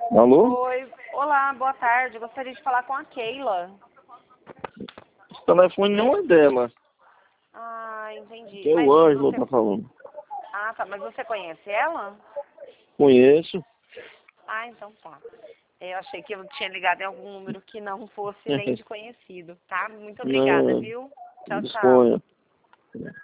Alô? Oi, olá, boa tarde. Eu gostaria de falar com a Keila. Esse telefone não é dela. Ah, entendi. Que é Mas o Ângelo você... tá falando. Ah, tá. Mas você conhece ela? Conheço. Ah, então tá. Eu achei que eu tinha ligado em algum número que não fosse nem de conhecido, tá? Muito obrigada, Não, viu? Tchau, tchau. disponha.